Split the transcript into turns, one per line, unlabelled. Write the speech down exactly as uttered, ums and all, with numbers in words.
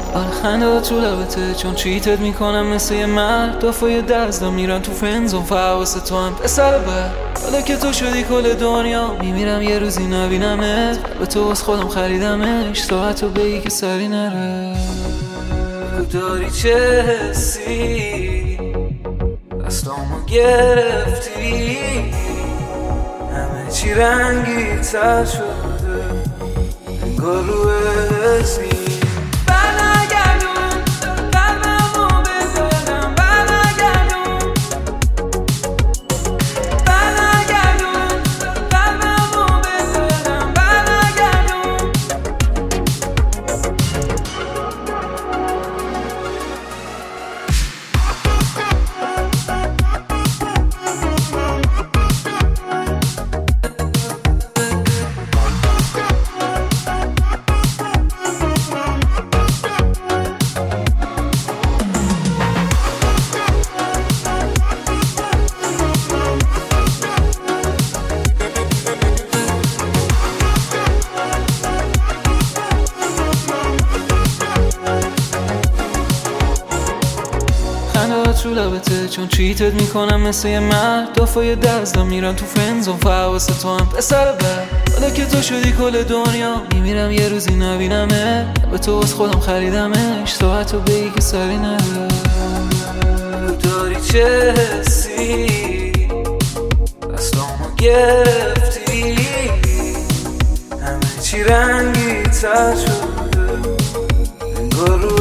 آره خنده تو لبته چون چیتت میکنم مثل یه مرد دافای دزدا میرن تو فنزون فواس تو هم پسر بر حالا که تو شدی کل دنیا میمیرم یه روزی نبینمت به تو از خودم خریدمش ساعتو بگی که سری نره بگو داری چه حسی دستامو گرفتی همه چی رنگی تر شده انگار رو اسمی تو لبته چون چیتت میکنم مثل یه مرد دافای دزدا میرن تو فنزون فواس تو هم پسر بر حالا که تو شدی کل دنیا میمیرم یه روزی نبینمه به تو از خودم خریدمش ساعتو بگی که سری نره داری چه حسی دستامو گرفتی همه چی رنگی تر شده انگار رو